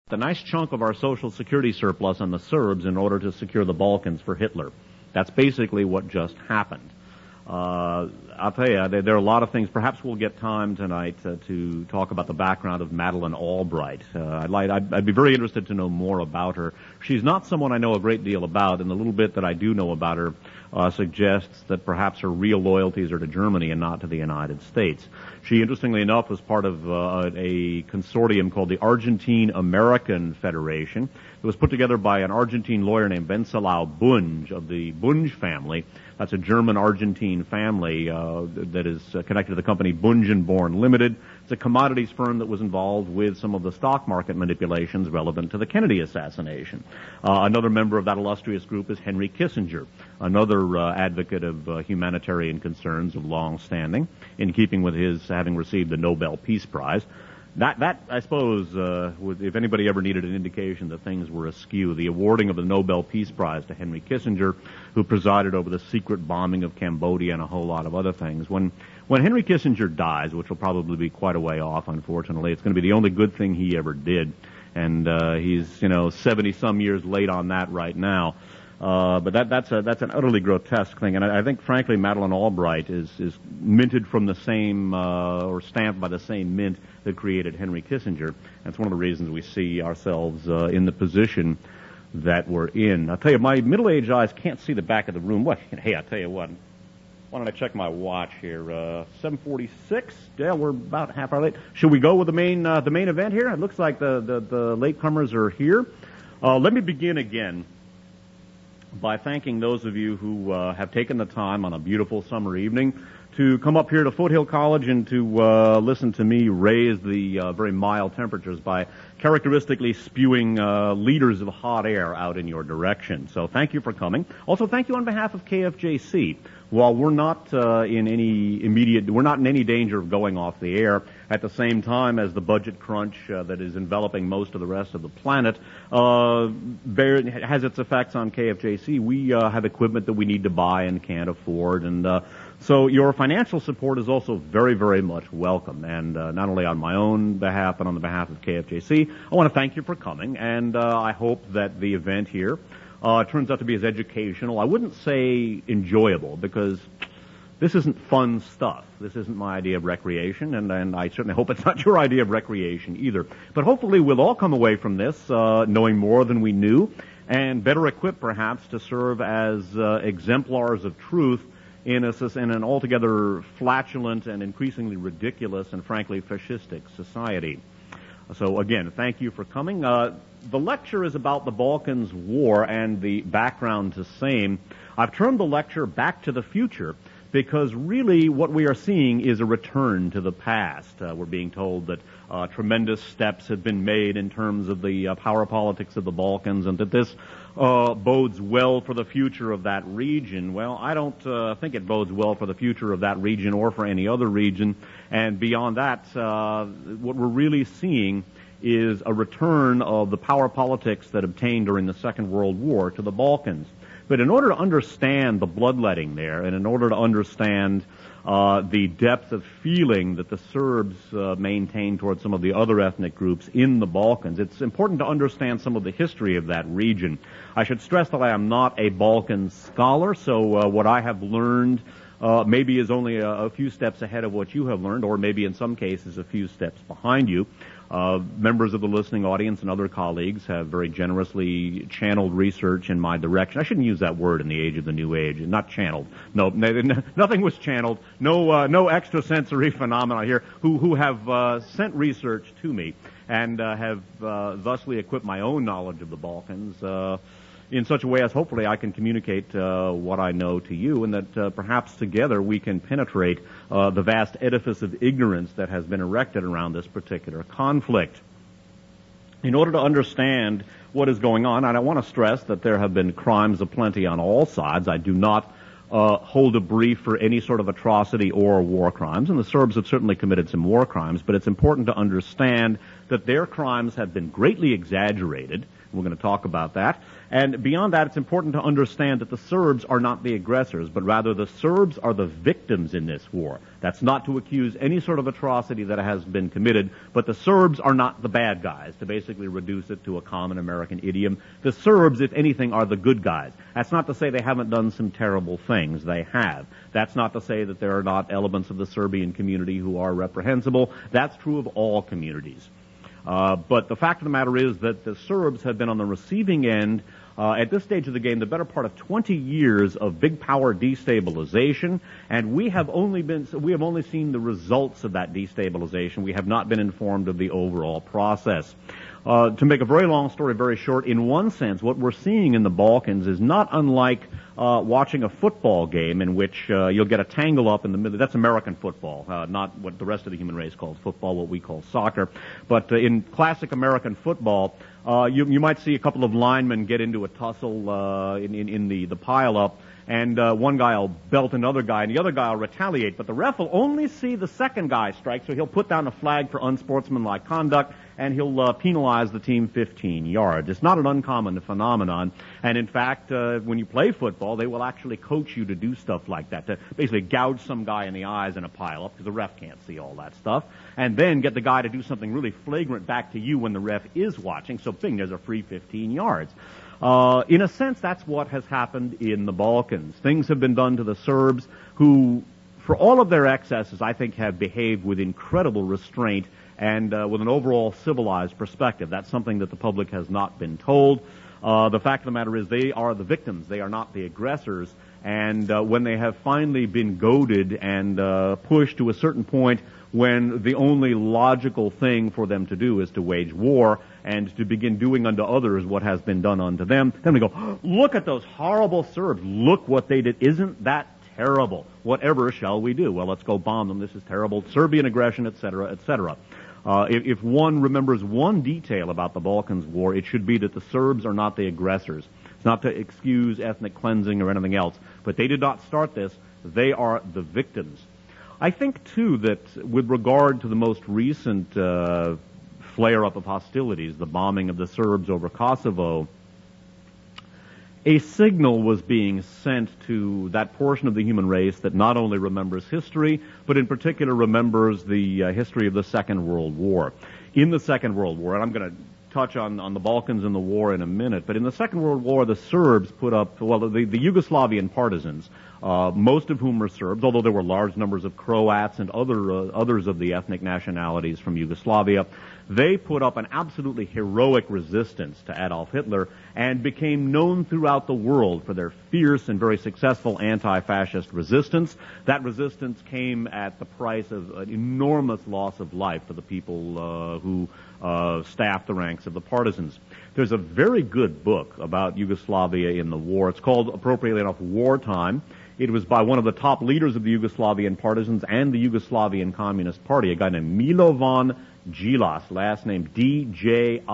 a nice chunk of our Social Security surplus on the Serbs in order to secure the Balkans for Hitler. That's basically what just happened. I'll tell you, there are a lot of things. Perhaps we'll get time tonight to talk about the background of Madeleine Albright. I'd be very interested to know more about her. She's not someone I know a great deal about, and the little bit that I do know about her suggests that perhaps her real loyalties are to Germany and not to the United States. She, interestingly enough, was part of a consortium called the Argentine-American Federation. It was put together by an Argentine lawyer named Wenceslao Bunge of the Bunge family. That's a German-Argentine family that is connected to the company Bunge and Born Limited. It's a commodities firm that was involved with some of the stock market manipulations relevant to the Kennedy assassination. Another member of that illustrious group is Henry Kissinger, another advocate of humanitarian concerns of long standing, in keeping with his having received the Nobel Peace Prize. That I suppose, if anybody ever needed an indication that things were askew, the awarding of the Nobel Peace Prize to Henry Kissinger, who presided over the secret bombing of Cambodia and a whole lot of other things. When Henry Kissinger dies, which will probably be quite a way off, unfortunately, it's going to be the only good thing he ever did, and he's 70-some years late on that right now. But that's an utterly grotesque thing, and I think, frankly, Madeleine Albright is minted from the same or stamped by the same mint that created Henry Kissinger. That's one of the reasons we see ourselves in the position that we're in. I'll tell you, my middle-aged eyes can't see the back of the room. What? Hey, I'll tell you what. Why don't I check my watch here? 7:46. Yeah, we're about half hour late. Should we go with the main event here? It looks like the latecomers are here. Let me begin again by thanking those of you who have taken the time on a beautiful summer evening to come up here to Foothill College and to listen to me raise the very mild temperatures by characteristically spewing liters of hot air out in your direction. So thank you for coming. Also, thank you on behalf of KFJC. While we're not in any danger of going off the air, at the same time as the budget crunch that is enveloping most of the rest of the planet has its effects on KFJC, we have equipment that we need to buy and can't afford, and so your financial support is also very, very much welcome. And not only on my own behalf, but on the behalf of KFJC, I want to thank you for coming, and I hope that the event here turns out to be as educational. I wouldn't say enjoyable, because this isn't fun stuff. This isn't my idea of recreation, and I certainly hope it's not your idea of recreation either. But hopefully we'll all come away from this knowing more than we knew, and better equipped perhaps to serve as exemplars of truth in an altogether flatulent and increasingly ridiculous and frankly fascistic society. So again, thank you for coming. The lecture is about the Balkans War and the background to same. I've termed the lecture Back to the Future because really what we are seeing is a return to the past. We're being told that tremendous steps have been made in terms of the power politics of the Balkans, and that this bodes well for the future of that region. Well, I don't think it bodes well for the future of that region or for any other region. And beyond that, what we're really seeing is a return of the power politics that obtained during the Second World War to the Balkans. But in order to understand the bloodletting there, and in order to understand the depth of feeling that the Serbs maintain towards some of the other ethnic groups in the Balkans, it's important to understand some of the history of that region. I should stress that I am not a Balkan scholar, so what I have learned maybe is only a few steps ahead of what you have learned, or maybe in some cases a few steps behind you. Members of the listening audience and other colleagues have very generously channeled research in my direction. I shouldn't use that word in the age of the new age. Not channeled. No, nothing was channeled. No extrasensory phenomena here. Who have sent research to me and have thusly equipped my own knowledge of the Balkans in such a way as hopefully I can communicate what I know to you, and that perhaps together we can penetrate the vast edifice of ignorance that has been erected around this particular conflict. In order to understand what is going on, and I want to stress that there have been crimes aplenty on all sides. I do not hold a brief for any sort of atrocity or war crimes, and the Serbs have certainly committed some war crimes, but it's important to understand that their crimes have been greatly exaggerated. We're going to talk about that. And beyond that, it's important to understand that the Serbs are not the aggressors, but rather the Serbs are the victims in this war. That's not to accuse any sort of atrocity that has been committed, but the Serbs are not the bad guys, to basically reduce it to a common American idiom. The Serbs, if anything, are the good guys. That's not to say they haven't done some terrible things. They have. That's not to say that there are not elements of the Serbian community who are reprehensible. That's true of all communities. But the fact of the matter is that the Serbs have been on the receiving end at this stage of the game the better part of 20 years of big power destabilization, and we have only seen the results of that destabilization. We have not been informed of the overall process. To make a very long story very short, in one sense, what we're seeing in the Balkans is not unlike watching a football game in which you'll get a tangle up in the middle. That's American football, not what the rest of the human race calls football, what we call soccer. But in classic American football, you might see a couple of linemen get into a tussle in the pile-up, and one guy will belt another guy, and the other guy will retaliate. But the ref will only see the second guy strike, so he'll put down a flag for unsportsmanlike conduct, and he'll penalize the team 15 yards. It's not an uncommon phenomenon, and in fact, when you play football, they will actually coach you to do stuff like that, to basically gouge some guy in the eyes in a pile-up, because the ref can't see all that stuff, and then get the guy to do something really flagrant back to you when the ref is watching, so bing, there's a free 15 yards. In a sense, that's what has happened in the Balkans. Things have been done to the Serbs who, for all of their excesses, I think have behaved with incredible restraint and with an overall civilized perspective. That's something that the public has not been told. The fact of the matter is they are the victims. They are not the aggressors. And when they have finally been goaded and pushed to a certain point when the only logical thing for them to do is to wage war and to begin doing unto others what has been done unto them, then we go, oh, look at those horrible Serbs. Look what they did. Isn't that terrible? Whatever shall we do? Well, let's go bomb them. This is terrible. Serbian aggression, etc., etc. If one remembers one detail about the Balkans War, it should be that the Serbs are not the aggressors. It's not to excuse ethnic cleansing or anything else, but they did not start this. They are the victims. I think, too, that with regard to the most recent flare-up of hostilities, the bombing of the Serbs over Kosovo, a signal was being sent to that portion of the human race that not only remembers history, but in particular remembers the history of the Second World War. In the Second World War, and I'm going to touch on the Balkans and the war in a minute, but in the Second World War, the Serbs put up, well, the Yugoslavian partisans, most of whom were Serbs, although there were large numbers of Croats and others of the ethnic nationalities from Yugoslavia. They put up an absolutely heroic resistance to Adolf Hitler and became known throughout the world for their fierce and very successful anti-fascist resistance. That resistance came at the price of an enormous loss of life for the people who staffed the ranks of the partisans. There's a very good book about Yugoslavia in the war. It's called, appropriately enough, Wartime. It was by one of the top leaders of the Yugoslavian partisans and the Yugoslavian Communist Party, a guy named Milovan Djilas, last name D-J-I-L-A-S.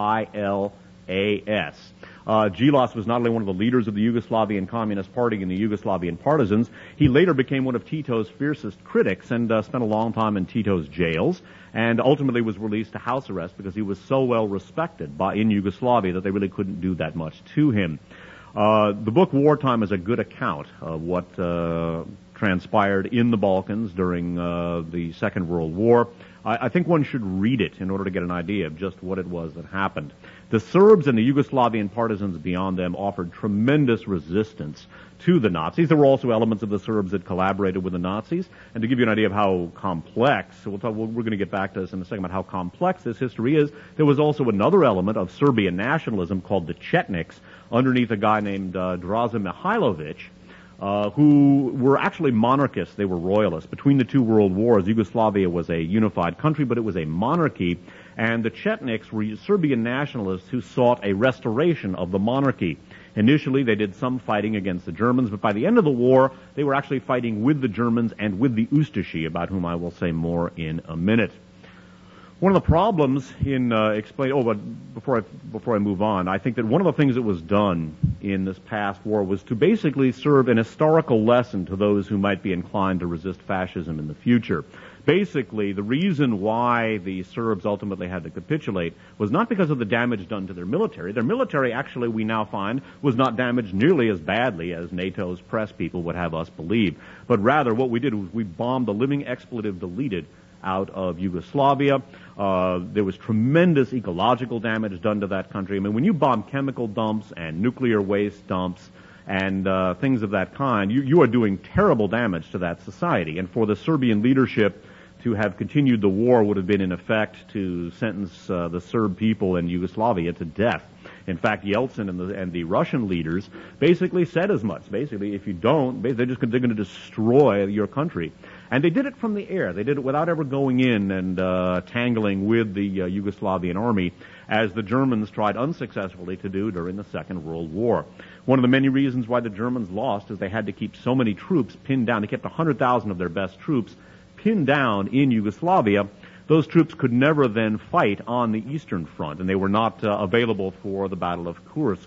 Djilas was not only one of the leaders of the Yugoslavian Communist Party and the Yugoslavian partisans, he later became one of Tito's fiercest critics and spent a long time in Tito's jails, and ultimately was released to house arrest because he was so well respected in Yugoslavia that they really couldn't do that much to him. The book Wartime is a good account of what transpired in the Balkans during the Second World War. I think one should read it in order to get an idea of just what it was that happened. The Serbs and the Yugoslavian partisans beyond them offered tremendous resistance to the Nazis. There were also elements of the Serbs that collaborated with the Nazis. And to give you an idea of how complex, we're going to get back to this in a second, about how complex this history is, there was also another element of Serbian nationalism called the Chetniks, underneath a guy named Draza Mihailovic, who were actually monarchists. They were royalists. Between the two world wars, Yugoslavia was a unified country, but it was a monarchy, and the Chetniks were Serbian nationalists who sought a restoration of the monarchy. Initially, they did some fighting against the Germans, but by the end of the war, they were actually fighting with the Germans and with the Ustashi, about whom I will say more in a minute. One of the problems in but before I move on, I think that one of the things that was done in this past war was to basically serve an historical lesson to those who might be inclined to resist fascism in the future. Basically, the reason why the Serbs ultimately had to capitulate was not because of the damage done to their military. Their military, actually, we now find, was not damaged nearly as badly as NATO's press people would have us believe. But rather, what we did was we bombed the living expletive deleted out of Yugoslavia. There was tremendous ecological damage done to that country. I mean, when you bomb chemical dumps and nuclear waste dumps and things of that kind, you are doing terrible damage to that society. And for the Serbian leadership to have continued the war would have been, in effect, to sentence the Serb people in Yugoslavia to death. In fact, Yeltsin and the Russian leaders basically said as much. Basically, if you don't, they're going to destroy your country. And they did it from the air. They did it without ever going in and tangling with the Yugoslavian army, as the Germans tried unsuccessfully to do during the Second World War. One of the many reasons why the Germans lost is they had to keep so many troops pinned down. They kept 100,000 of their best troops pinned down in Yugoslavia. Those troops could never then fight on the Eastern Front, and they were not available for the Battle of Kursk.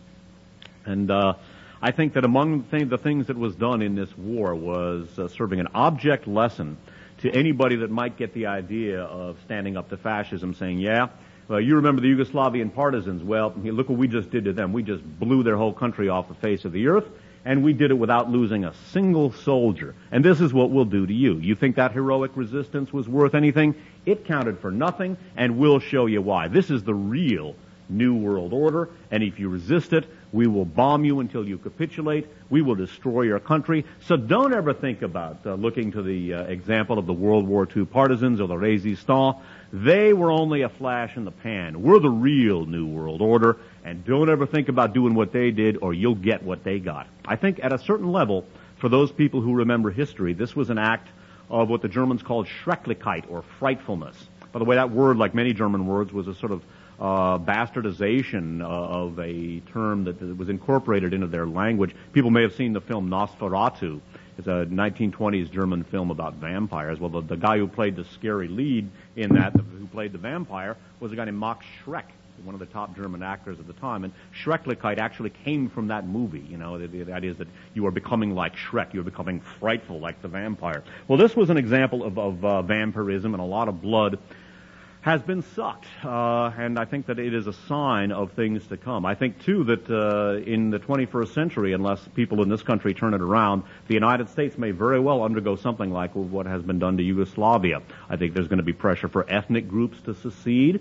And I think that among the things that was done in this war was serving an object lesson to anybody that might get the idea of standing up to fascism, saying, yeah, well, you remember the Yugoslavian partisans. Well, look what we just did to them. We just blew their whole country off the face of the earth, and we did it without losing a single soldier. And this is what we'll do to you. You think that heroic resistance was worth anything? It counted for nothing, and we'll show you why. This is the real New World Order, and if you resist it, we will bomb you until you capitulate. We will destroy your country. So don't ever think about looking to the example of the World War II partisans or the Resistants. They were only a flash in the pan. We're the real New World Order, and don't ever think about doing what they did or you'll get what they got. I think at a certain level, for those people who remember history, this was an act of what the Germans called Schrecklichkeit, or frightfulness. By the way, that word, like many German words, was a sort of bastardization of a term that was incorporated into their language. People may have seen the film Nosferatu. It's a 1920s German film about vampires. Well, the guy who played the scary lead in that, who played the vampire, was a guy named Max Schreck, one of the top German actors at the time. And Schrecklichkeit actually came from that movie. You know, the idea is that you are becoming like Shrek. You're becoming frightful like the vampire. Well, this was an example of vampirism, and a lot of blood has been sucked, and I think that it is a sign of things to come. I think, too, that in the 21st century, unless people in this country turn it around, the United States may very well undergo something like what has been done to Yugoslavia. I think there's going to be pressure for ethnic groups to secede.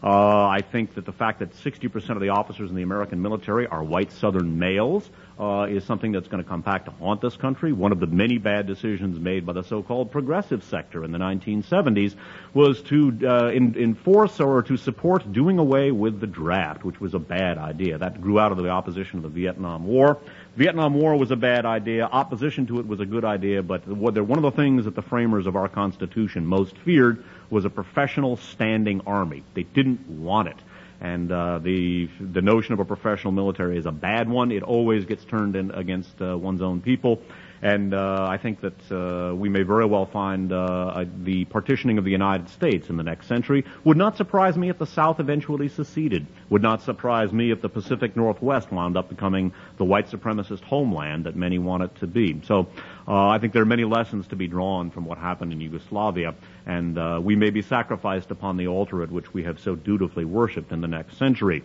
I think that the fact that 60% of the officers in the American military are white Southern males is something that's going to come back to haunt this country. One of the many bad decisions made by the so-called progressive sector in the 1970s was to enforce or to support doing away with the draft, which was a bad idea. That grew out of the opposition of the Vietnam War. Vietnam War was a bad idea. Opposition to it was a good idea, but one of the things that the framers of our Constitution most feared was a professional standing army. They didn't want it. And the notion of a professional military is a bad one. It always gets turned in against one's own people. And I think that we may very well find the partitioning of the United States in the next century. Would not surprise me if the South eventually seceded. Would not surprise me if the Pacific Northwest wound up becoming the white supremacist homeland that many want it to be. So I think there are many lessons to be drawn from what happened in Yugoslavia, and we may be sacrificed upon the altar at which we have so dutifully worshipped in the next century.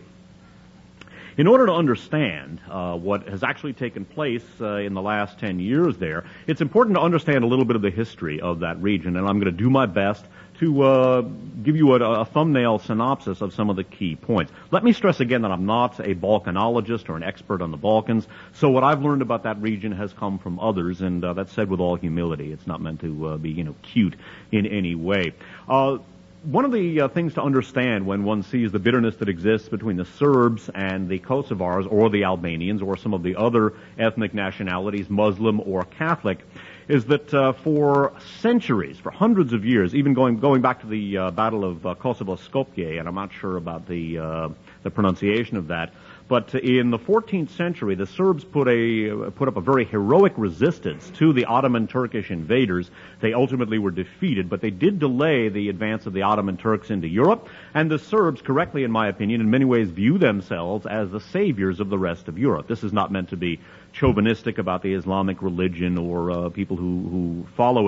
In order to understand what has actually taken place in the last 10 years there, it's important to understand a little bit of the history of that region, and I'm going to do my best to give you a thumbnail synopsis of some of the key points. Let me stress again that I'm not a Balkanologist or an expert on the Balkans, so what I've learned about that region has come from others, and that's said with all humility. It's not meant to be, cute in any way. One of the things to understand when one sees the bitterness that exists between the Serbs and the Kosovars or the Albanians or some of the other ethnic nationalities, Muslim or Catholic, is that for centuries, for hundreds of years, even going back to the Battle of Kosovo-Skopje, and I'm not sure about the pronunciation of that, but in the 14th century, the Serbs put up a very heroic resistance to the Ottoman Turkish invaders. They ultimately were defeated, but they did delay the advance of the Ottoman Turks into Europe, and the Serbs, correctly in my opinion, in many ways view themselves as the saviors of the rest of Europe. This is not meant to be chauvinistic about the Islamic religion or people who follow it,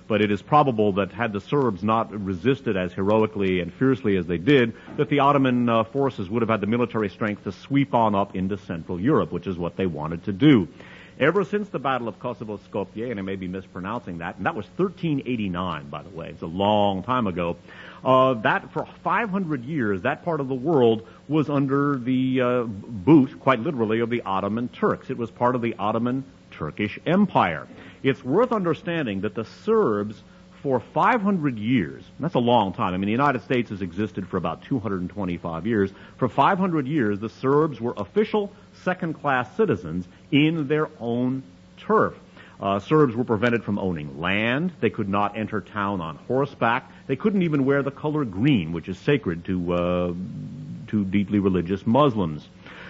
but it is probable that had the Serbs not resisted as heroically and fiercely as they did, that the Ottoman forces would have had the military strength to sweep on up into Central Europe, which is what they wanted to do. Ever since the Battle of Kosovo-Skopje, and I may be mispronouncing that, and that was 1389, by the way, it's a long time ago, that for 500 years, that part of the world was under the boot, quite literally, of the Ottoman Turks. It was part of the Ottoman Turkish Empire. It's worth understanding that the Serbs, for 500 years, that's a long time. I mean, the United States has existed for about 225 years. For 500 years, the Serbs were official second-class citizens in their own turf. Serbs were prevented from owning land. They could not enter town on horseback. They couldn't even wear the color green, which is sacred to deeply religious Muslims.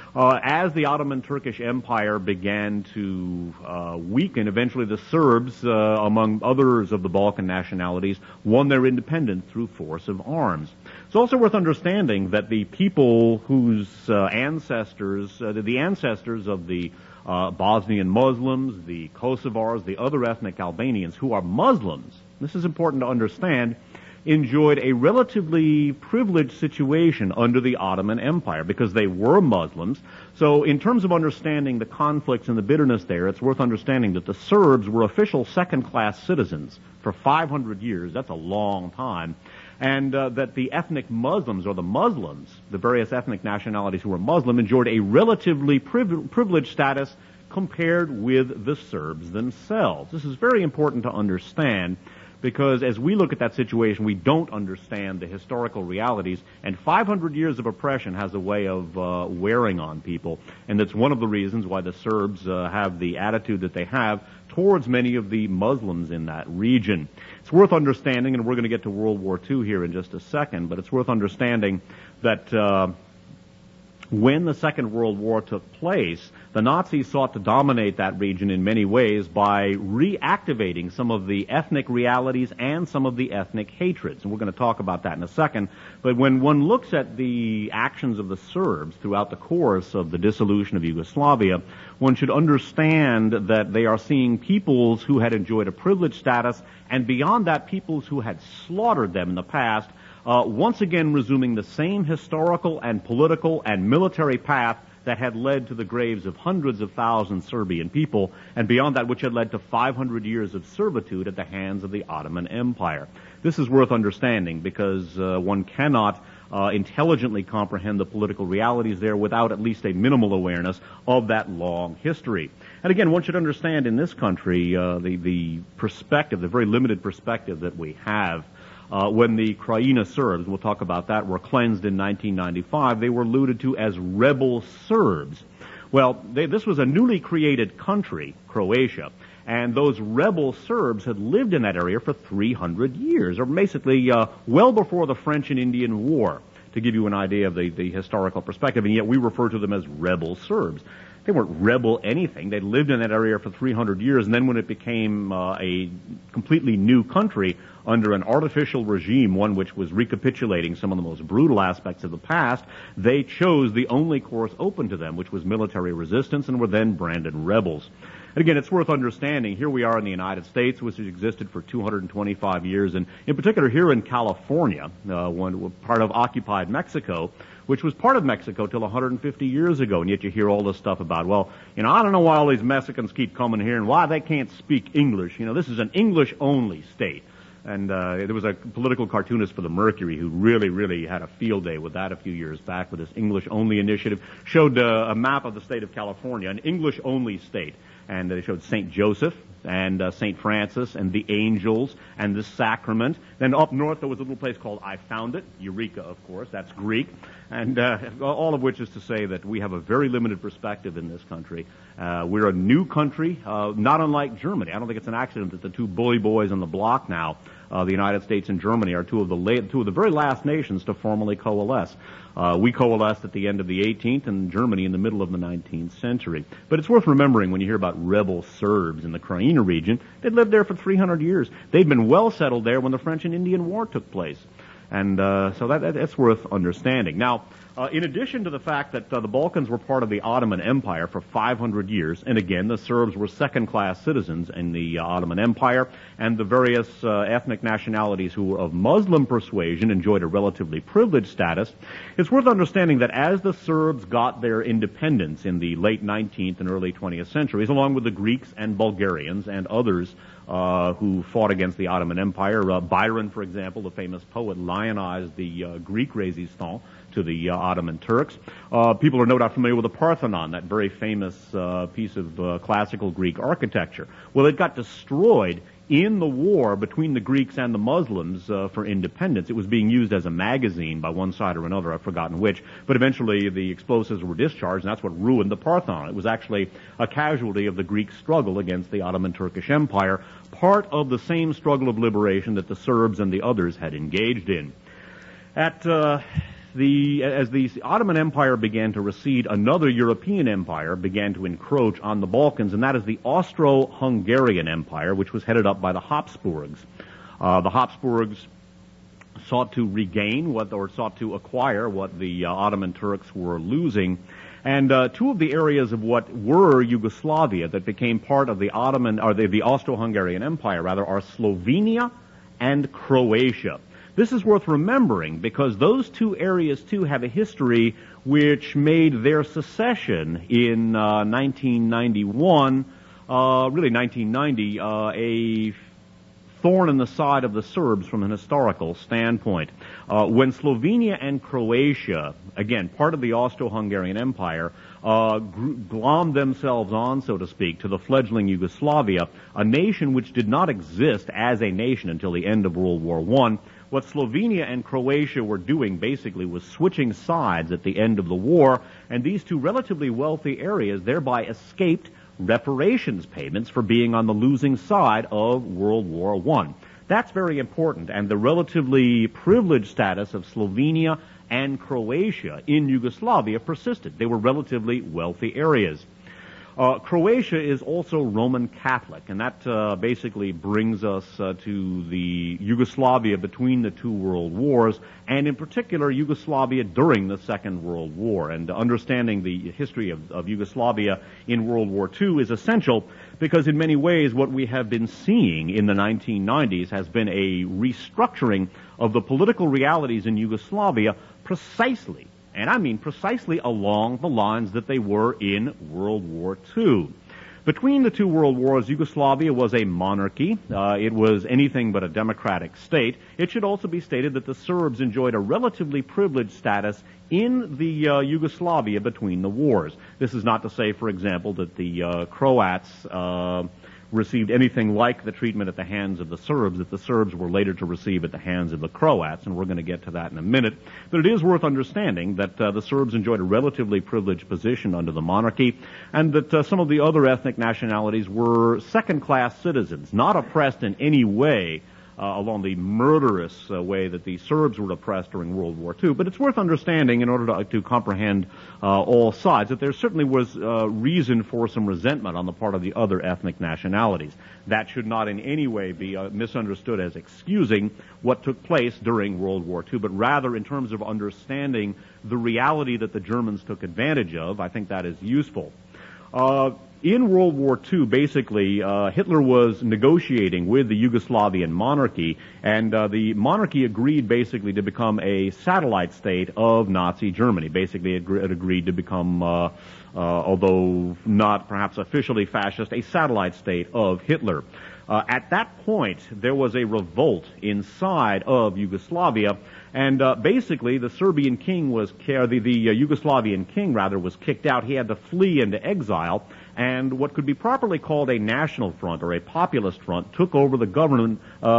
As the Ottoman Turkish Empire began to weaken, eventually the Serbs, among others of the Balkan nationalities, won their independence through force of arms. It's also worth understanding that the people whose ancestors, the ancestors of the Bosnian Muslims, the Kosovars, the other ethnic Albanians who are Muslims, this is important to understand, enjoyed a relatively privileged situation under the Ottoman Empire because they were Muslims. So in terms of understanding the conflicts and the bitterness there, it's worth understanding that the Serbs were official second-class citizens for 500 years. That's a long time. And that the ethnic Muslims, or the Muslims, the various ethnic nationalities who were Muslim, enjoyed a relatively privileged status compared with the Serbs themselves. This is very important to understand, because as we look at that situation, we don't understand the historical realities, and 500 years of oppression has a way of wearing on people, and that's one of the reasons why the Serbs have the attitude that they have towards many of the Muslims in that region. It's worth understanding, and we're going to get to World War II here in just a second, but it's worth understanding that when the Second World War took place, the Nazis sought to dominate that region in many ways by reactivating some of the ethnic realities and some of the ethnic hatreds. And we're going to talk about that in a second. But when one looks at the actions of the Serbs throughout the course of the dissolution of Yugoslavia, one should understand that they are seeing peoples who had enjoyed a privileged status, and beyond that, peoples who had slaughtered them in the past, once again resuming the same historical and political and military path that had led to the graves of hundreds of thousands Serbian people, and beyond that, which had led to 500 years of servitude at the hands of the Ottoman Empire. This is worth understanding because one cannot intelligently comprehend the political realities there without at least a minimal awareness of that long history. And again, one should understand in this country the perspective, the very limited perspective that we have. When the Krajina Serbs, we'll talk about that, were cleansed in 1995, they were alluded to as rebel Serbs. Well, this was a newly created country, Croatia, and those rebel Serbs had lived in that area for 300 years, or basically well before the French and Indian War, to give you an idea of the historical perspective, and yet we refer to them as rebel Serbs. They weren't rebel anything. They'd lived in that area for 300 years, and then when it became a completely new country under an artificial regime, one which was recapitulating some of the most brutal aspects of the past, they chose the only course open to them, which was military resistance, and were then branded rebels. And again, it's worth understanding, here we are in the United States, which has existed for 225 years, and in particular here in California, one part of occupied Mexico, which was part of Mexico till 150 years ago, and yet you hear all this stuff about, well, I don't know why all these Mexicans keep coming here and why they can't speak English. This is an English-only state. And there was a political cartoonist for the Mercury who really, really had a field day with that a few years back with this English-only initiative. Showed a map of the state of California, an English-only state. And they showed St. Joseph and St. Francis and the Angels and the Sacrament. Then up north there was a little place called I Found It, Eureka, of course, that's Greek. And all of which is to say that we have a very limited perspective in this country. We're a new country, not unlike Germany. I don't think it's an accident that the two bully boys on the block now, the United States and Germany, are two of the very last nations to formally coalesce. We coalesced at the end of the 18th and Germany in the middle of the 19th century. But it's worth remembering when you hear about rebel Serbs in the Krajina region, they'd lived there for 300 years. They'd been well settled there when the French and Indian War took place. And so that's worth understanding. Now, In addition to the fact that the Balkans were part of the Ottoman Empire for 500 years, and again, the Serbs were second-class citizens in the Ottoman Empire, and the various ethnic nationalities who were of Muslim persuasion enjoyed a relatively privileged status, it's worth understanding that as the Serbs got their independence in the late 19th and early 20th centuries, along with the Greeks and Bulgarians and others who fought against the Ottoman Empire, Byron, for example, the famous poet, lionized the Greek resistance to the Ottoman Turks. People are no doubt familiar with the Parthenon, that very famous piece of classical Greek architecture. Well, it got destroyed in the war between the Greeks and the Muslims for independence. It was being used as a magazine by one side or another, I've forgotten which, but eventually the explosives were discharged, and that's what ruined the Parthenon. It was actually a casualty of the Greek struggle against the Ottoman Turkish Empire, part of the same struggle of liberation that the Serbs and the others had engaged in. As the Ottoman Empire began to recede, another European empire began to encroach on the Balkans, and that is the Austro-Hungarian Empire, which was headed up by the Habsburgs. The Habsburgs sought to acquire what the Ottoman Turks were losing. And two of the areas of what were Yugoslavia that became part of the the Austro-Hungarian Empire, are Slovenia and Croatia. This is worth remembering because those two areas, too, have a history which made their secession in 1991, really 1990, a thorn in the side of the Serbs from an historical standpoint. When Slovenia and Croatia, again, part of the Austro-Hungarian Empire, glommed themselves on, so to speak, to the fledgling Yugoslavia, a nation which did not exist as a nation until the end of World War I, what Slovenia and Croatia were doing basically was switching sides at the end of the war, and these two relatively wealthy areas thereby escaped reparations payments for being on the losing side of World War I. That's very important, and the relatively privileged status of Slovenia and Croatia in Yugoslavia persisted. They were relatively wealthy areas. Croatia is also Roman Catholic, and that basically brings us to the Yugoslavia between the two world wars, and in particular Yugoslavia during the Second World War. And understanding the history of Yugoslavia in World War II is essential because in many ways what we have been seeing in the 1990s has been a restructuring of the political realities in Yugoslavia precisely, and I mean precisely along the lines that they were in World War II. Between the two world wars, Yugoslavia was a monarchy. It was anything but a democratic state. It should also be stated that the Serbs enjoyed a relatively privileged status in the Yugoslavia between the wars. This is not to say, for example, that the Croats received anything like the treatment at the hands of the Serbs that the Serbs were later to receive at the hands of the Croats, and we're going to get to that in a minute. But it is worth understanding that the Serbs enjoyed a relatively privileged position under the monarchy, and that some of the other ethnic nationalities were second-class citizens, not oppressed in any way along the murderous way that the Serbs were oppressed during World War II. But it's worth understanding in order to comprehend all sides that there certainly was reason for some resentment on the part of the other ethnic nationalities. That should not in any way be misunderstood as excusing what took place during World War II, but rather in terms of understanding the reality that the Germans took advantage of. I think that is useful. In World War II, basically, Hitler was negotiating with the Yugoslavian monarchy, and the monarchy agreed basically to become a satellite state of Nazi Germany. Basically, it agreed to become, although not perhaps officially fascist, a satellite state of Hitler. At that point, there was a revolt inside of Yugoslavia, and basically the Serbian king the Yugoslavian king was kicked out. He had to flee into exile, and what could be properly called a national front or a populist front took over the government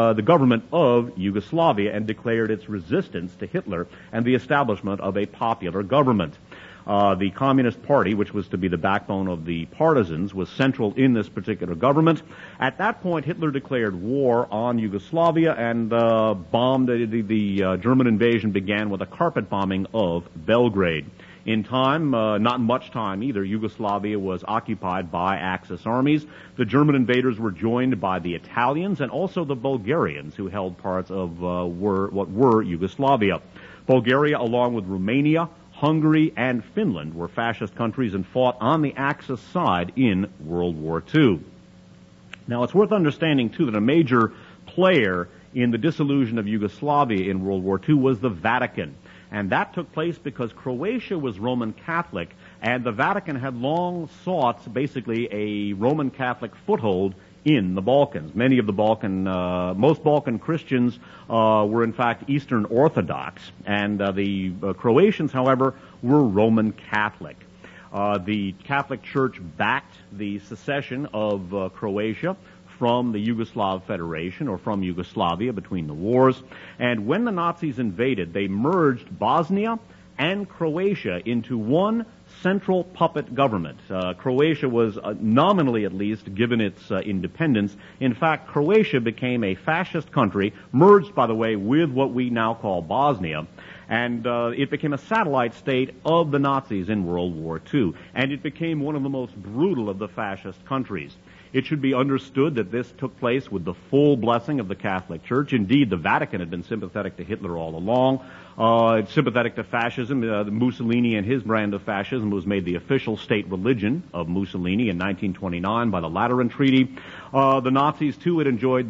of Yugoslavia and declared its resistance to Hitler and the establishment of a popular government. The Communist Party, which was to be the backbone of the partisans, was central in this particular government. At that point, Hitler declared war on Yugoslavia and bombed. The German invasion began with a carpet bombing of Belgrade. In time, not much time either, Yugoslavia was occupied by Axis armies. The German invaders were joined by the Italians and also the Bulgarians, who held parts of what were Yugoslavia. Bulgaria, along with Romania, Hungary, and Finland were fascist countries and fought on the Axis side in World War II. Now, it's worth understanding, too, that a major player in the dissolution of Yugoslavia in World War II was the Vatican. And that took place because Croatia was Roman Catholic, and the Vatican had long sought basically a Roman Catholic foothold in the Balkans. Many of the most Balkan Christians were in fact Eastern Orthodox, and the Croatians, however, were Roman Catholic. The Catholic Church backed the secession of Croatia from the Yugoslav Federation, or from Yugoslavia between the wars. And when the Nazis invaded, they merged Bosnia and Croatia into one central puppet government. Croatia was, nominally at least, given its independence. In fact, Croatia became a fascist country, merged, by the way, with what we now call Bosnia. And it became a satellite state of the Nazis in World War II. And it became one of the most brutal of the fascist countries. It should be understood that this took place with the full blessing of the Catholic Church. Indeed, the Vatican had been sympathetic to Hitler all along, sympathetic to fascism. Mussolini and his brand of fascism was made the official state religion of Mussolini in 1929 by the Lateran Treaty. The Nazis, too, had enjoyed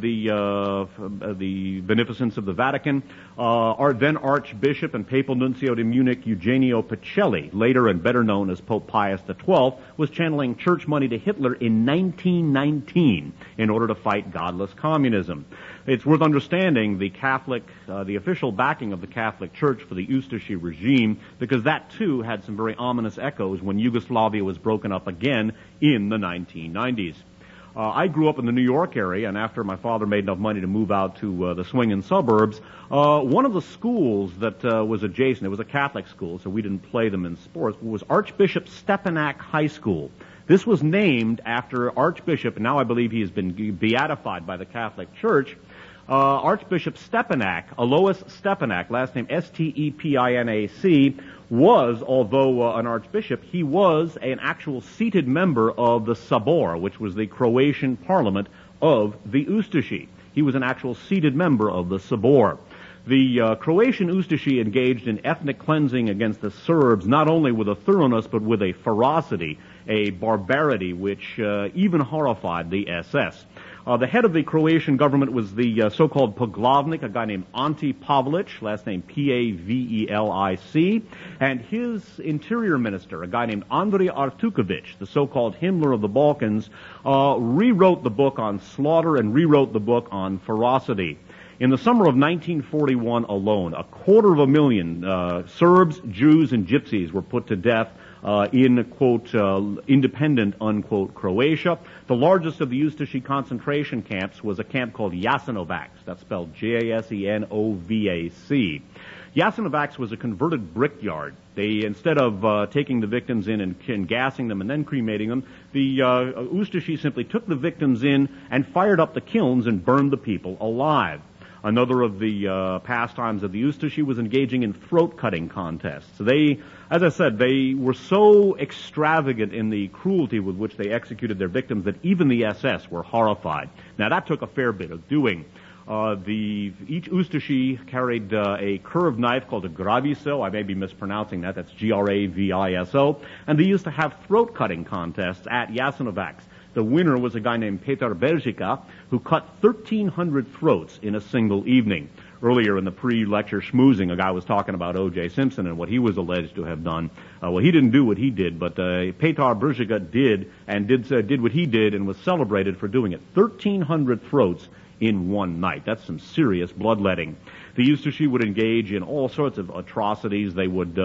the beneficence of the Vatican. Our then Archbishop and Papal Nuncio to Munich, Eugenio Pacelli, later and better known as Pope Pius XII, was channeling church money to Hitler in 1919 in order to fight godless communism. It's worth understanding the official backing of the Catholic Church for the Ustashi regime, because that too had some very ominous echoes when Yugoslavia was broken up again in the 1990s. I grew up in the New York area, and after my father made enough money to move out to the swinging suburbs, one of the schools that was adjacent, it was a Catholic school, so we didn't play them in sports, was Archbishop Stepanak High School. This was named after Archbishop, and now I believe he has been beatified by the Catholic Church, Archbishop Stepanak, Alois Stepanak, last name Stepinac, was, although an archbishop, he was an actual seated member of the Sabor, which was the Croatian parliament of the Ustashi. He was an actual seated member of the Sabor. The Croatian Ustashi engaged in ethnic cleansing against the Serbs, not only with a thoroughness, but with a ferocity, a barbarity which even horrified the SS. The head of the Croatian government was the so-called Poglavnik, a guy named Ante Pavelic, last name Pavelic, and his interior minister, a guy named Andrei Artukovic, the so-called Himmler of the Balkans, rewrote the book on slaughter and rewrote the book on ferocity. In the summer of 1941 alone, 250,000 Serbs, Jews, and Gypsies were put to death in, quote, independent, unquote, Croatia. The largest of the Ustashi concentration camps was a camp called Jasenovac. That's spelled Jasenovac. Jasenovac was a converted brickyard. They, instead of taking the victims in and gassing them and then cremating them, the Ustashi simply took the victims in and fired up the kilns and burned the people alive. Another of the pastimes of the Ustashi was engaging in throat-cutting contests. They, as I said, they were so extravagant in the cruelty with which they executed their victims that even the SS were horrified. Now, that took a fair bit of doing. Each Ustashi carried a curved knife called a graviso. I may be mispronouncing that. That's Graviso. And they used to have throat-cutting contests at Jasenovac. The winner was a guy named Petar Beržica, who cut 1,300 throats in a single evening. Earlier in the pre-lecture schmoozing, a guy was talking about O.J. Simpson and what he was alleged to have done. Well, he didn't do what he did, but Petar Beržica did what he did and was celebrated for doing it. 1,300 throats in one night. That's some serious bloodletting. The Ustashi would engage in all sorts of atrocities. They would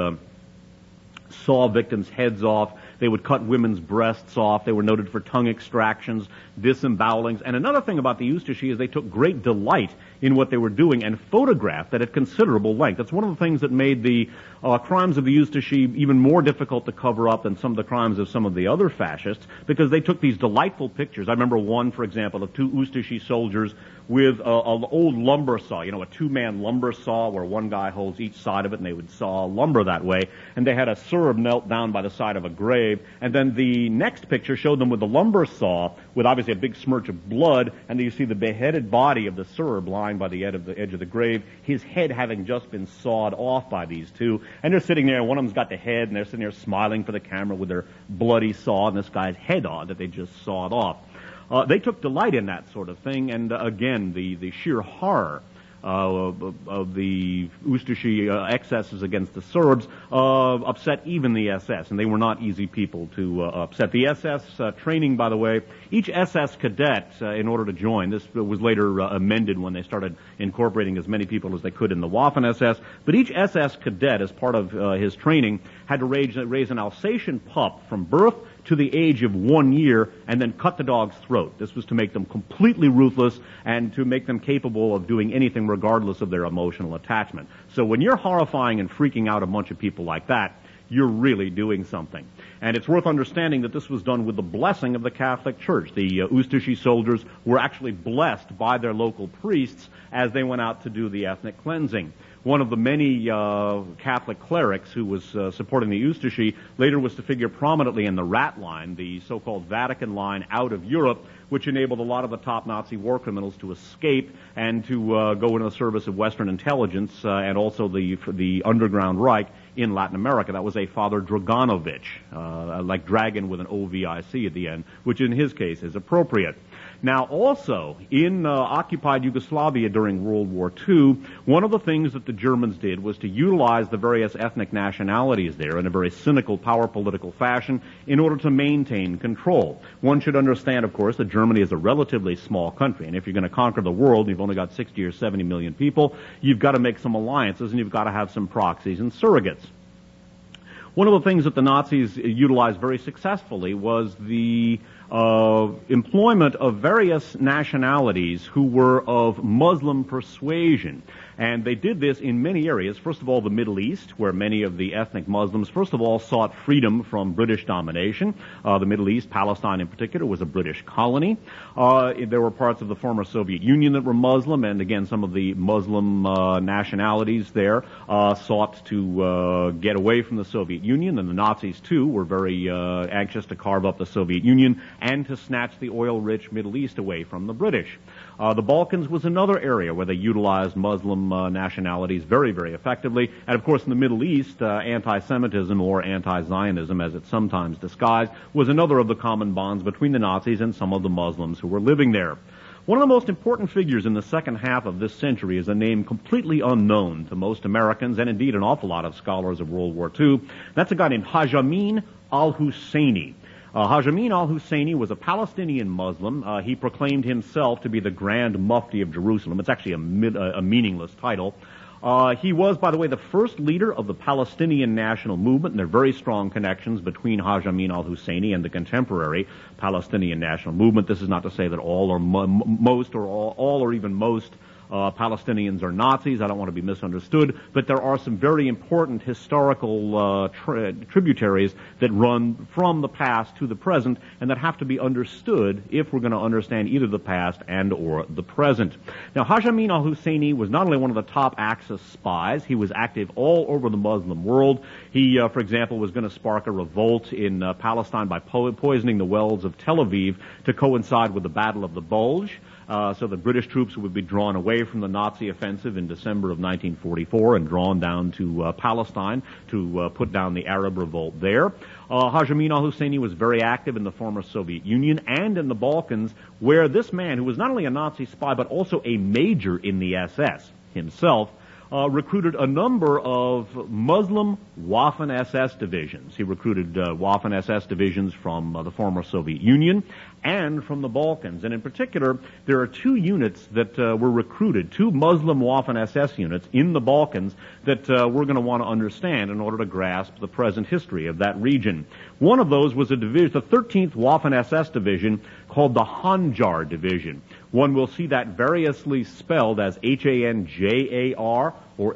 saw victims' heads off. They would cut women's breasts off. They were noted for tongue extractions, disembowelings. And another thing about the Ustashi is they took great delight in what they were doing and photographed that at considerable length. That's one of the things that made the crimes of the Ustashi even more difficult to cover up than some of the crimes of some of the other fascists, because they took these delightful pictures. I remember one, for example, of two Ustashi soldiers with an old lumber saw, a two-man lumber saw where one guy holds each side of it, and they would saw lumber that way. And they had a Serb Serb knelt down by the side of a grave, and then the next picture showed them with a lumber saw, with obviously a big smirch of blood, and then you see the beheaded body of the Serb lying by the edge of the grave, his head having just been sawed off by these two, and they're sitting there, and one of them's got the head, and they're sitting there smiling for the camera with their bloody saw and this guy's head on that they just sawed off. They took delight in that sort of thing, and again, the sheer horror of the Ustashi excesses against the Serbs upset even the SS, and they were not easy people to upset. The SS training, by the way, each SS cadet, in order to join, this was later amended when they started incorporating as many people as they could in the Waffen-SS, but each SS cadet, as part of his training, had to raise an Alsatian pup from birth to the age of 1 year and then cut the dog's throat. This was to make them completely ruthless and to make them capable of doing anything regardless of their emotional attachment. So when you're horrifying and freaking out a bunch of people like that, you're really doing something. And it's worth understanding that this was done with the blessing of the Catholic Church. The Ustashi soldiers were actually blessed by their local priests as they went out to do the ethnic cleansing. One of the many Catholic clerics who was supporting the Ustashi later was to figure prominently in the Rat Line, the so-called Vatican line out of Europe, which enabled a lot of the top Nazi war criminals to escape and to go into the service of Western intelligence and also the underground Reich in Latin America. That was a Father Draganovich, like dragon with an O-V-I-C at the end, which in his case is appropriate. Now, also, in occupied Yugoslavia during World War II, one of the things that the Germans did was to utilize the various ethnic nationalities there in a very cynical power political fashion in order to maintain control. One should understand, of course, that Germany is a relatively small country, and if you're going to conquer the world, you've only got 60 or 70 million people, you've got to make some alliances and you've got to have some proxies and surrogates. One of the things that the Nazis utilized very successfully was the employment of various nationalities who were of Muslim persuasion. And they did this in many areas. First of all, the Middle East, where many of the ethnic Muslims, first of all, sought freedom from British domination. The Middle East, Palestine in particular, was a British colony. There were parts of the former Soviet Union that were Muslim, and again, some of the Muslim nationalities there sought to get away from the Soviet Union, and the Nazis, too, were very anxious to carve up the Soviet Union and to snatch the oil-rich Middle East away from the British. The Balkans was another area where they utilized Muslim nationalities very, very effectively. And, of course, in the Middle East, anti-Semitism, or anti-Zionism, as it's sometimes disguised, was another of the common bonds between the Nazis and some of the Muslims who were living there. One of the most important figures in the second half of this century is a name completely unknown to most Americans and indeed an awful lot of scholars of World War II. That's a guy named Haj Amin al-Husseini. Haj Amin al-Husseini was a Palestinian Muslim. He proclaimed himself to be the Grand Mufti of Jerusalem. It's actually a meaningless title. He was, by the way, the first leader of the Palestinian national movement, and there are very strong connections between Haj Amin al-Husseini and the contemporary Palestinian national movement. This is not to say that all or most or all or even most Palestinians are Nazis. I don't want to be misunderstood, but there are some very important historical tributaries that run from the past to the present and that have to be understood if we're going to understand either the past and or the present. Now, Haj Amin al-Husseini was not only one of the top Axis spies, he was active all over the Muslim world. He, for example, was going to spark a revolt in Palestine by poisoning the wells of Tel Aviv to coincide with the Battle of the Bulge. So the British troops would be drawn away from the Nazi offensive in December of 1944 and drawn down to Palestine to put down the Arab revolt there. Haj Amin al-Husseini was very active in the former Soviet Union and in the Balkans, where this man, who was not only a Nazi spy but also a major in the SS himself, recruited a number of Muslim Waffen-SS divisions. He recruited Waffen-SS divisions from the former Soviet Union and from the Balkans. And in particular, there are two units that were recruited, two Muslim Waffen-SS units in the Balkans that we're going to want to understand in order to grasp the present history of that region. One of those was a division, the 13th Waffen-SS division, called the Handjar Division. One will see that variously spelled as Hanjar or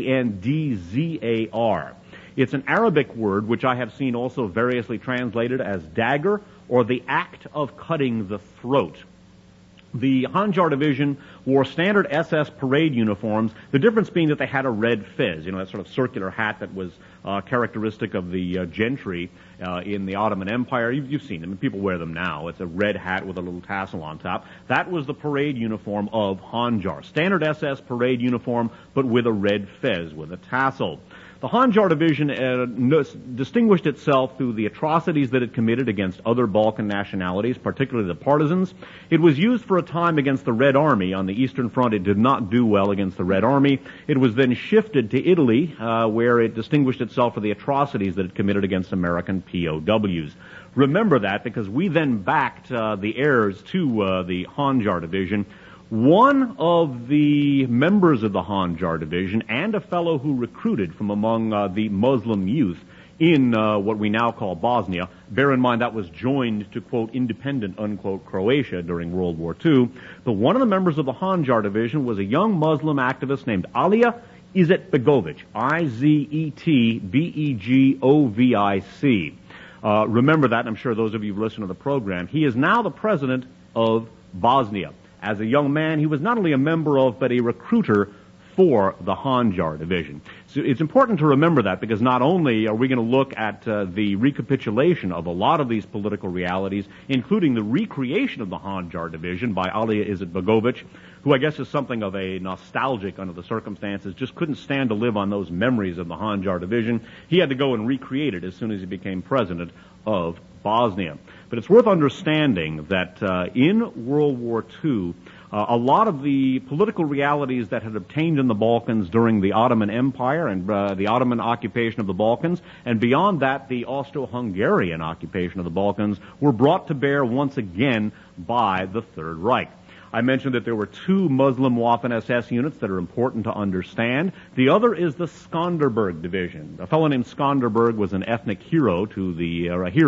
Handzar. It's an Arabic word which I have seen also variously translated as dagger or the act of cutting the throat. The Handjar Division wore standard SS parade uniforms, the difference being that they had a red fez, that sort of circular hat that was characteristic of the gentry in the Ottoman Empire. You've seen them. People wear them now. It's a red hat with a little tassel on top. That was the parade uniform of Handjar. Standard SS parade uniform, but with a red fez with a tassel. The Handjar Division distinguished itself through the atrocities that it committed against other Balkan nationalities, particularly the partisans. It was used for a time against the Red Army. On the Eastern Front, it did not do well against the Red Army. It was then shifted to Italy, where it distinguished itself for the atrocities that it committed against American POWs. Remember that, because we then backed the heirs to the Handjar Division. One of the members of the Handjar Division and a fellow who recruited from among the Muslim youth in what we now call Bosnia, bear in mind that was joined to, quote, independent, unquote, Croatia during World War II, but one of the members of the Handjar Division was a young Muslim activist named Alija Izetbegovic, Izetbegovic. Remember that, and I'm sure those of you who listen to the program. He is now the president of Bosnia. As a young man, he was not only a member of, but a recruiter for the Handjar Division. So it's important to remember that, because not only are we going to look at the recapitulation of a lot of these political realities, including the recreation of the Handjar Division by Alija Izetbegovic, who I guess is something of a nostalgic under the circumstances, just couldn't stand to live on those memories of the Handjar Division. He had to go and recreate it as soon as he became president of Bosnia. But it's worth understanding that in World War II, a lot of the political realities that had obtained in the Balkans during the Ottoman Empire and the Ottoman occupation of the Balkans, and beyond that, the Austro-Hungarian occupation of the Balkans, were brought to bear once again by the Third Reich. I mentioned that there were two Muslim Waffen-SS units that are important to understand. The other is the Skanderberg Division. A fellow named Skanderberg was an ethnic hero to the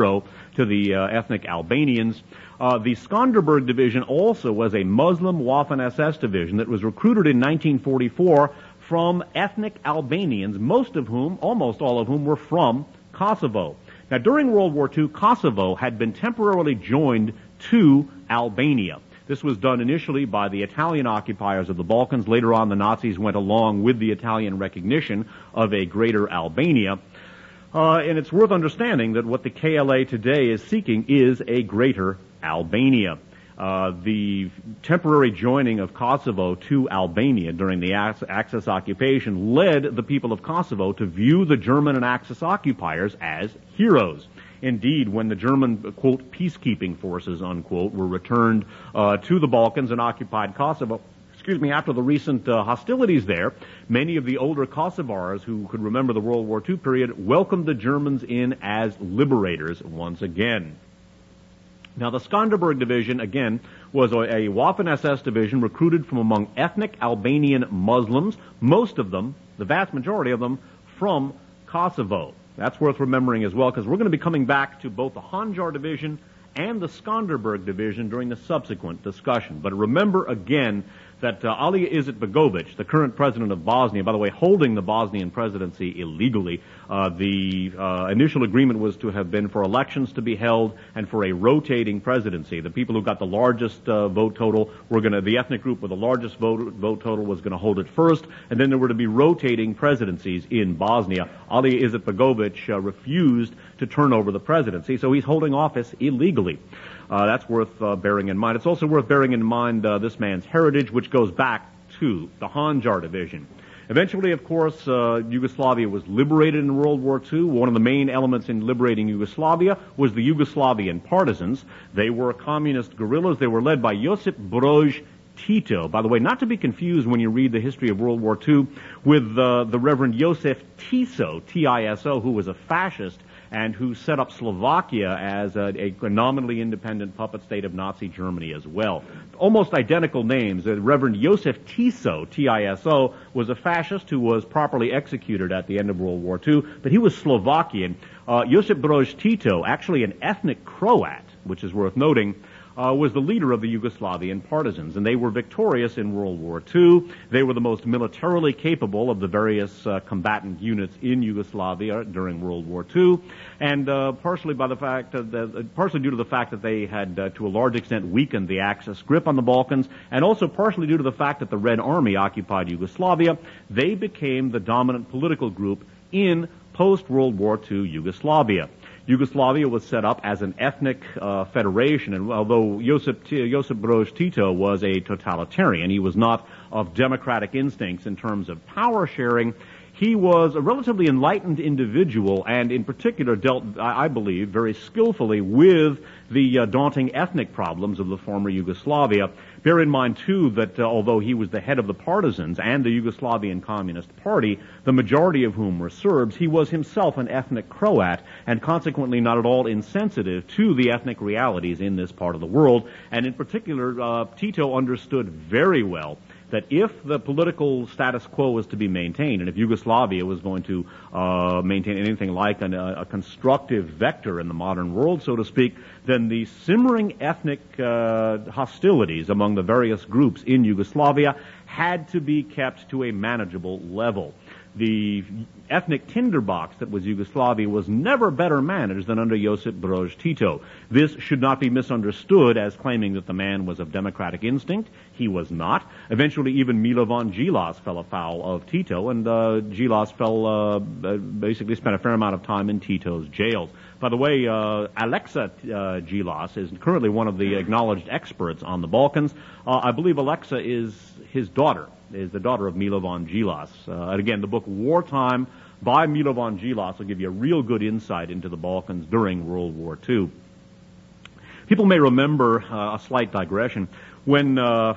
ethnic Albanians. The Skanderberg Division also was a Muslim Waffen-SS division that was recruited in 1944 from ethnic Albanians, almost all of whom were from Kosovo. Now, during World War II, Kosovo had been temporarily joined to Albania. This was done initially by the Italian occupiers of the Balkans. Later on, the Nazis went along with the Italian recognition of a greater Albania. And it's worth understanding that what the KLA today is seeking is a greater Albania. The temporary joining of Kosovo to Albania during the Axis occupation led the people of Kosovo to view the German and Axis occupiers as heroes. Indeed, when the German, quote, peacekeeping forces, unquote, were returned to the Balkans and occupied Kosovo, after the recent hostilities there, many of the older Kosovars who could remember the World War II period welcomed the Germans in as liberators once again. Now, the Skanderberg Division, again, was a Waffen-SS division recruited from among ethnic Albanian Muslims, most of them, the vast majority of them, from Kosovo. That's worth remembering as well, because we're going to be coming back to both the Handjar Division and the Skanderberg Division during the subsequent discussion. But remember again that Alija Izetbegovic, the current president of Bosnia, by the way, holding the Bosnian presidency illegally, the initial agreement was to have been for elections to be held and for a rotating presidency. The people who got the largest vote total the ethnic group with the largest vote total was going to hold it first, and then there were to be rotating presidencies in Bosnia. Alija Izetbegovic refused to turn over the presidency, so he's holding office illegally. That's worth bearing in mind. It's also worth bearing in mind this man's heritage, which goes back to the Handjar Division. Eventually, of course, Yugoslavia was liberated in World War II. One of the main elements in liberating Yugoslavia was the Yugoslavian partisans. They were communist guerrillas. They were led by Josip Broz Tito. By the way, not to be confused when you read the history of World War II with the Reverend Josef Tiso, T-I-S-O, who was a fascist and who set up Slovakia as a nominally independent puppet state of Nazi Germany as well. Almost identical names. Reverend Josef Tiso, T-I-S-O, was a fascist who was properly executed at the end of World War II, but he was Slovakian. Josip Broz Tito, actually an ethnic Croat, which is worth noting, was the leader of the Yugoslavian partisans, and they were victorious in World War II. They were the most militarily capable of the various combatant units in Yugoslavia during World War II, and partially due to the fact that they had, to a large extent, weakened the Axis grip on the Balkans, and also partially due to the fact that the Red Army occupied Yugoslavia, they became the dominant political group in post-World War II Yugoslavia. Yugoslavia was set up as an ethnic federation, and although Josip Broz Tito was a totalitarian, he was not of democratic instincts in terms of power sharing. He was a relatively enlightened individual, and in particular dealt, I believe, very skillfully with the daunting ethnic problems of the former Yugoslavia. Bear in mind, too, that although he was the head of the partisans and the Yugoslavian Communist Party, the majority of whom were Serbs, he was himself an ethnic Croat, and consequently not at all insensitive to the ethnic realities in this part of the world. And in particular, Tito understood very well that if the political status quo was to be maintained, and if Yugoslavia was going to maintain anything like a constructive vector in the modern world, so to speak, then the simmering ethnic hostilities among the various groups in Yugoslavia had to be kept to a manageable level. The ethnic tinderbox that was Yugoslavia was never better managed than under Josip Broz Tito. This should not be misunderstood as claiming that the man was of democratic instinct. He was not. Eventually, even Milovan Djilas fell afoul of Tito, and Djilas basically spent a fair amount of time in Tito's jails. By the way, Alexa Djilas is currently one of the acknowledged experts on the Balkans. I believe Alexa is his daughter, is the daughter of Milovan Djilas. And again, the book Wartime by Milovan Djilas will give you a real good insight into the Balkans during World War II. People may remember a slight digression when, I'm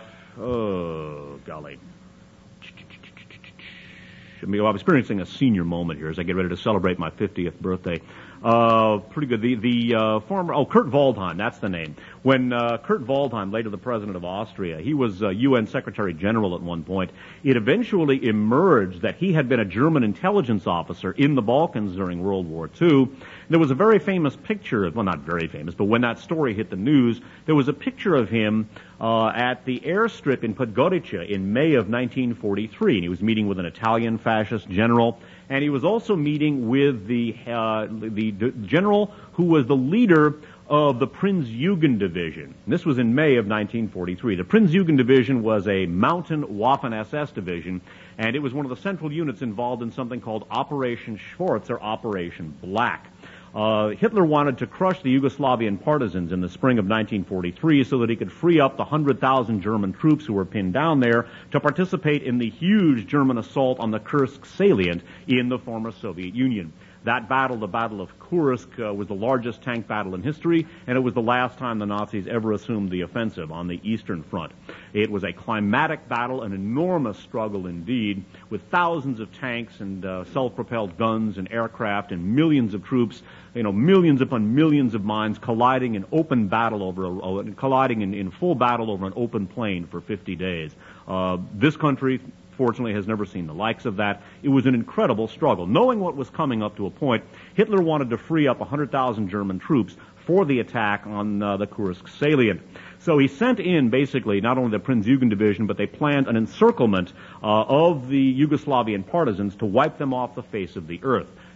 experiencing a senior moment here as I get ready to celebrate my 50th birthday. Pretty good. The former, Kurt Waldheim, that's the name. When Kurt Waldheim, later the president of Austria, he was UN Secretary General at one point, it eventually emerged that he had been a German intelligence officer in the Balkans during World War II. There was a very famous picture, well, not very famous, but when that story hit the news, there was a picture of him at the airstrip in Podgorica in May of 1943. And he was meeting with an Italian fascist general, and he was also meeting with the general who was the leader of the Prinz-Eugen Division. And this was in May of 1943. The Prinz-Eugen Division was a mountain Waffen-SS division, and it was one of the central units involved in something called Operation Schwarz, or Operation Black. Hitler wanted to crush the Yugoslavian partisans in the spring of 1943 so that he could free up the 100,000 German troops who were pinned down there to participate in the huge German assault on the Kursk salient in the former Soviet Union. That battle, the Battle of Kursk, was the largest tank battle in history, and it was the last time the Nazis ever assumed the offensive on the Eastern Front. It was a climatic battle, an enormous struggle indeed, with thousands of tanks and self-propelled guns and aircraft and millions of troops, millions upon millions of mines colliding in open battle colliding in full battle over an open plain for 50 days. This country, fortunately, has never seen the likes of that. It was an incredible struggle. Knowing what was coming up to a point, Hitler wanted to free up 100,000 German troops for the attack on the Kursk salient. So he sent in, basically, not only the Prinz-Eugen Division, but they planned an encirclement of the Yugoslavian partisans to wipe them off the face of the earth.